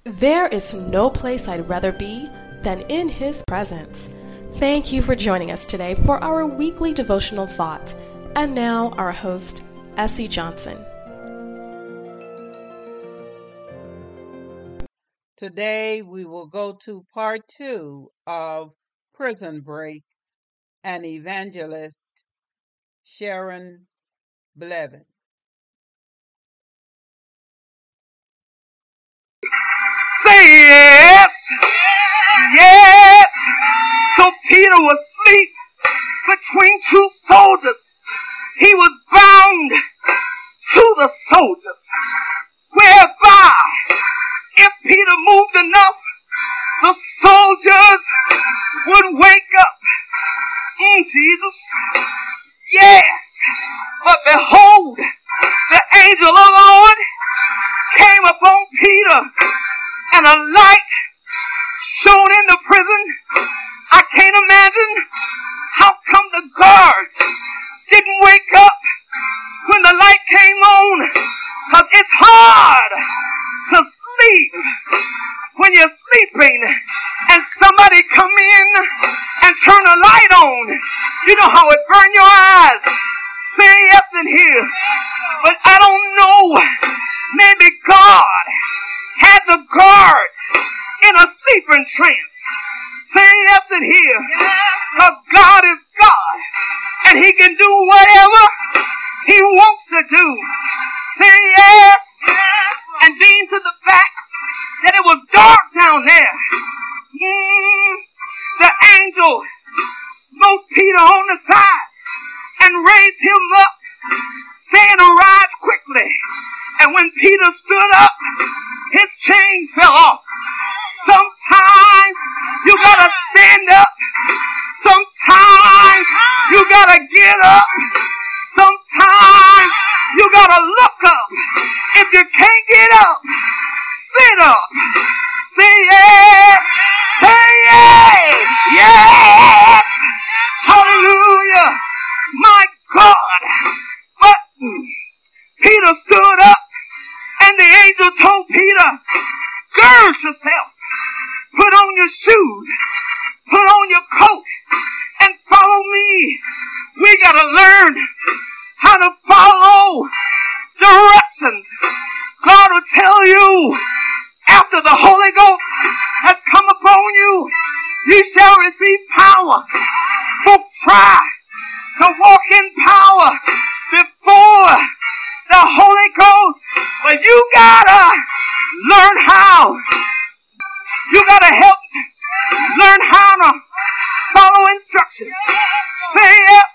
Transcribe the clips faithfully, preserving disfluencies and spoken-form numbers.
There is no place I'd rather be than in His presence. Thank you for joining us today for our weekly devotional thought. And now our host, Essie Johnson. Today we will go to part two of Prison Break and evangelist Sharon Blevin. Say yes, yes. So Peter was asleep between two soldiers. He was bound to the soldiers, whereby if Peter moved enough, the soldiers would wake up. Mm, Jesus. Yes. But behold, the angel of the Lord came upon Peter, and a light shone in the prison. I can't imagine how come the guards didn't wake up when the light came on, because it's hard to sleep when you're sleeping and somebody come in and turn the light on. You know how it burn your eyes. Say yes in here. But I don't know. Maybe God had the guards in a sleeping trance. Say yes in here. Because God is God. And He can do whatever He wants to do. Say yes. And being to the fact that it was dark down there, mm, the angel smote Peter on the side and raised him up, saying, arise quickly. And when Peter stood up, his chains fell off. Sometimes you gotta stand up. Sometimes you gotta get up. Sometimes you gotta look up. If you can't get up, sit up. Say yes. Say yes. Yes. Hallelujah. My God. But Peter stood up, and the angel told Peter, gird yourself. Put on your shoes. Put on your coat and follow me. We gotta learn how to follow directions. God will tell you, after the Holy Ghost has come upon you, you shall receive power. So try to walk in power before the Holy Ghost. But you gotta learn how. You gotta help learn how to follow instructions. Say yes.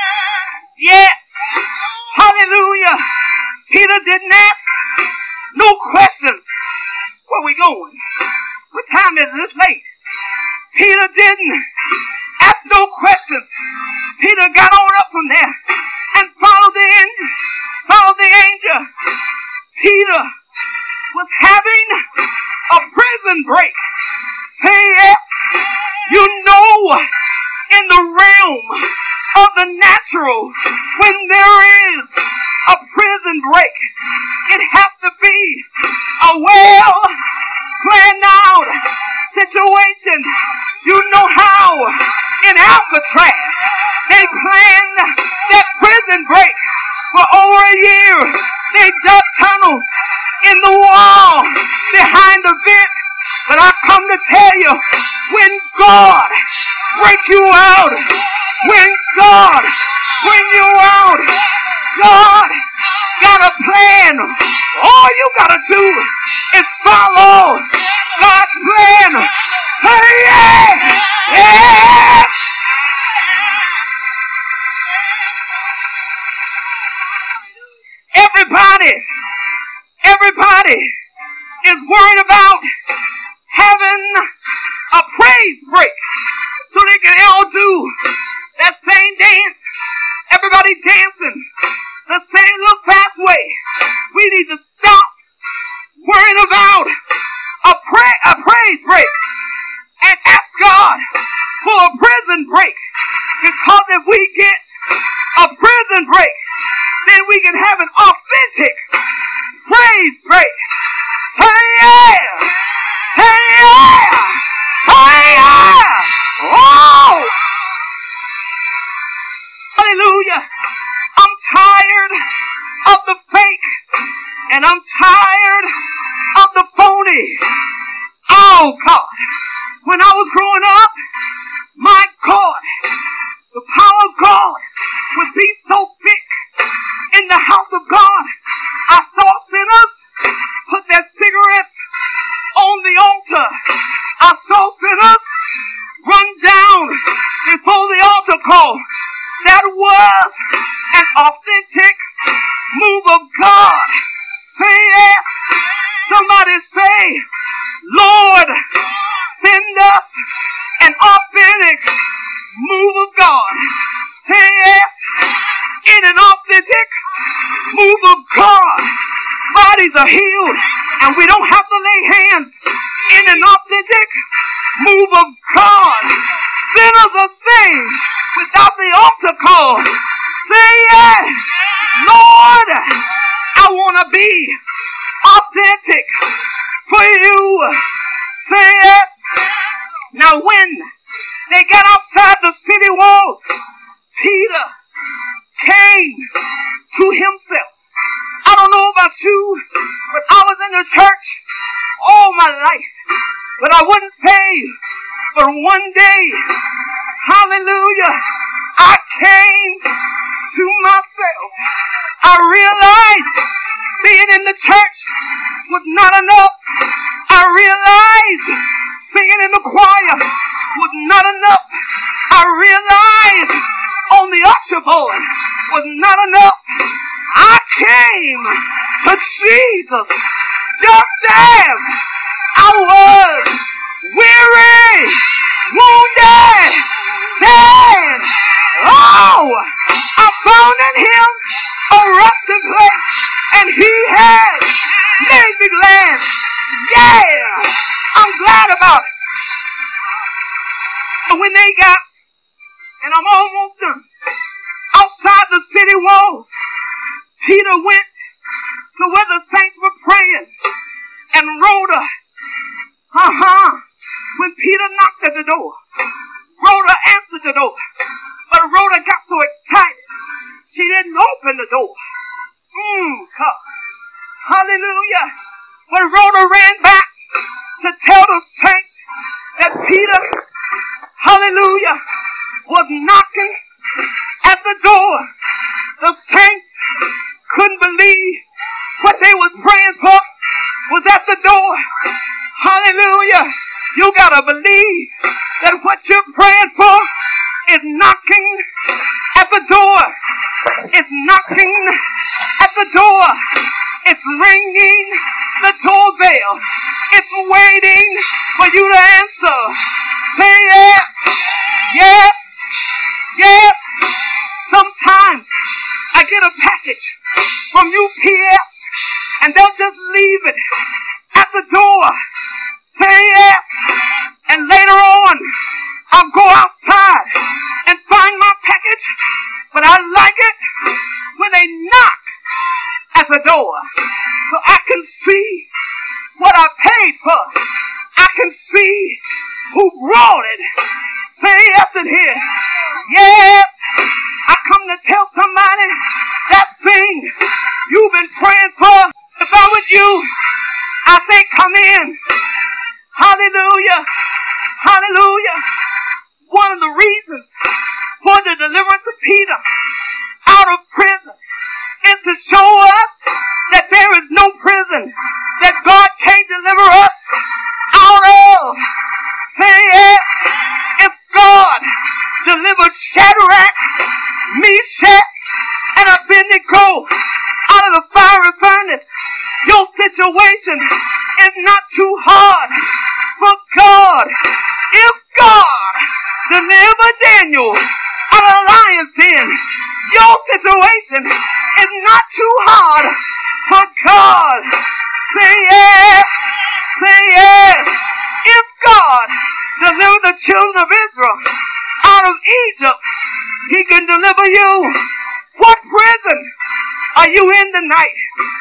Yes. Hallelujah. Peter didn't ask no questions. Where we going? What time is it? It's late. Peter didn't ask no questions. Peter got on up from there and followed the angel. Followed the angel. Peter was having a prison break. Say yes. You know, in the realm of the natural, when there is a prison break, it has to be a well planned out situation. You know how in Alcatraz they planned that prison break for over a year. They dug tunnels in the wall behind the vent. But I come to tell you, when God break you out, when God bring you out, God got a plan. All you gotta do is follow God's plan. Say yes! Yes! Everybody, everybody is worried about having a praise break so they can all do that same dance. Everybody dancing the same little fast way. We need to stop worrying about a, pra- a praise break and ask God for a prison break. Because if we get a prison break, then we can have an authentic praise break. Say yeah! Oh God, when I was growing up, my God, the power of God would be so thick in the house of God. I saw sinners put their cigarettes on the altar. I saw sinners run down before the altar call. That was an authentic move of God. Say it. Somebody say, Lord, send us an authentic move of God. Say yes. In an authentic move of God, bodies are healed and we don't have to lay hands. In an authentic move of God, sinners are saved without the altar call. Say yes. Lord, I want to be authentic for you. Say it. Now when they got outside the city walls, Peter came to himself. I don't know about you, but I was in the church all my life, but I wasn't saved. But one day, hallelujah, I came to myself. I realized being in the church was not enough. I realized singing in the choir was not enough. I realized on the usher board was not enough. I came to Jesus just as I was, weary, wounded, sad. Oh, I found in him a resting place, and he has made me glad. Yeah, I'm glad about it. And when they got, and I'm almost done, outside the city walls, Peter went to where the saints were praying, and Rhoda, uh-huh, when Peter knocked at the door, Rhoda answered the door, but Rhoda got so excited, she didn't open the door. Mm, God. Hallelujah. When Rhoda ran back to tell the saints that Peter, hallelujah, was knocking at the door, the saints couldn't believe what they was praying for was at the door. Hallelujah. You gotta believe that what you're praying for is knocking at the door. It's knocking at the door. It's ringing the doorbell. It's waiting for you to answer. Say yes. Yes. Yes. Sometimes I get a package from U P S and they'll just leave it at the door. Say yes. And later on, I'll go outside and find my package, but I like it when they knock at the door so I can see what I paid for. I can see who brought it. Say yes in here. Yes. I come to tell somebody that thing you've been praying for. If I was you, I say come in. Hallelujah. Hallelujah. One of the reasons for the deliverance of Peter out of prison is to show us that there is no prison that God can't deliver us out of. Say it. If God delivered Shadrach, Meshach, and Abednego out of the fiery furnace, your situation is not too hard for God. If God delivered Daniel out of the lion's den, your situation is not too hard for God. Say yes. Say yes. If God delivered the children of Israel out of Egypt, he can deliver you. What prison are you in tonight?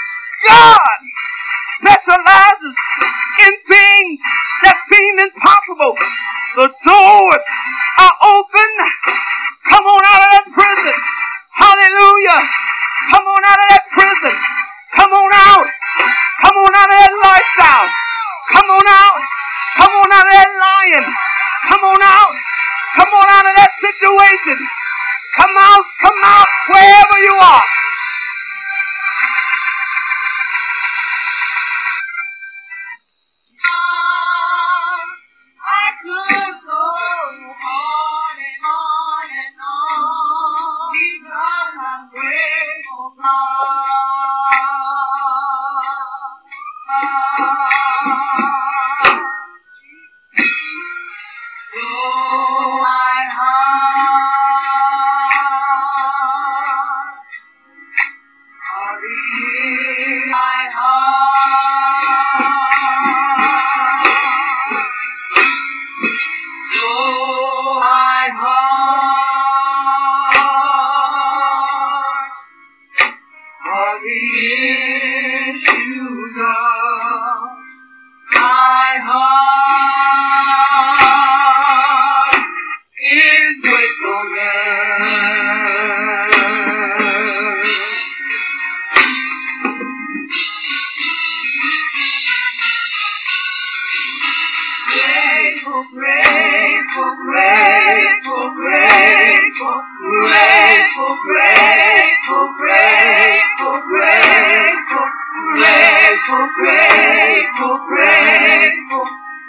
God specializes in things that seem impossible. The doors are open. Come on out of that prison. Hallelujah. Come on out of that prison. Come on out. Come on out of that lifestyle. Come on out. Come crying. Come on out. Come on out of that situation. Come out, come out, wherever you are. I could go on and on and on because I'm grateful, God. Oh, my heart, hurry, my heart. Oh, my heart, hurry to God. My heart is gratefulness. Grateful, grateful, grateful, grateful, grateful, grateful, grateful, grateful, grateful, grateful, grateful,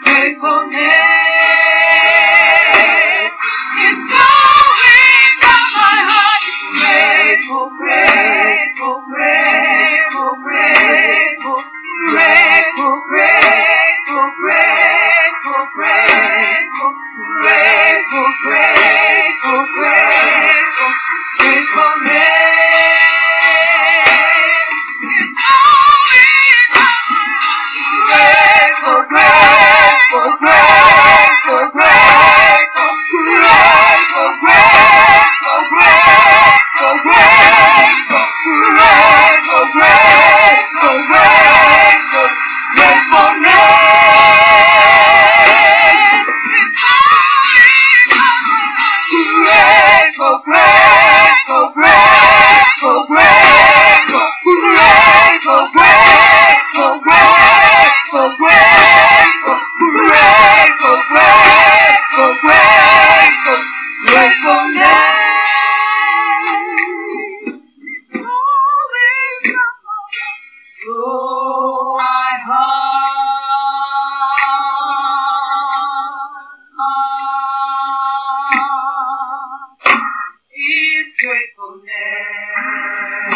gratefulness is flowing from my heart. Grateful, grateful, grateful, grateful, grateful, grateful, grateful, grateful, grateful, grateful, grateful, gratefulness. Grateful, grateful, grateful, grateful, grateful, grateful, grateful, grateful, grateful, grateful, grateful, gratefulness. Grateful, grateful, grateful, grateful, grateful, grateful, grateful, grateful, grateful, grateful, grateful, gratefulness. Oh, my heart is gratefulness.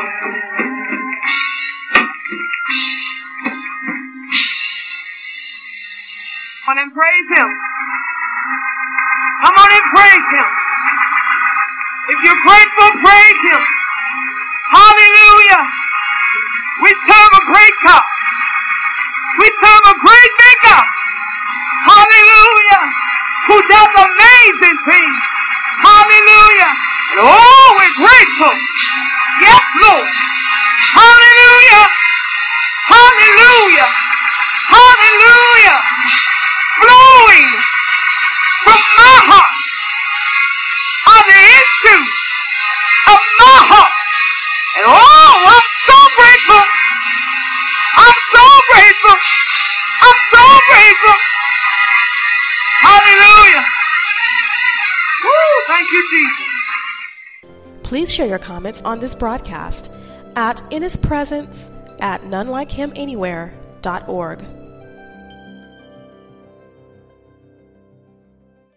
Come on and praise Him. Come on and praise Him. If you're grateful, praise Him. Hallelujah. We serve a great God. We serve a great big God. Hallelujah. Who does amazing things. Hallelujah. And oh, we're grateful. Yes, Lord. Hallelujah. Hallelujah. Hallelujah. Flowing from my heart are the issues of my heart. And oh, I'm so grateful. I'm so grateful. I'm so grateful. Hallelujah. Woo, thank you, Jesus. Please share your comments on this broadcast at in his presence at none like him anywhere dot org.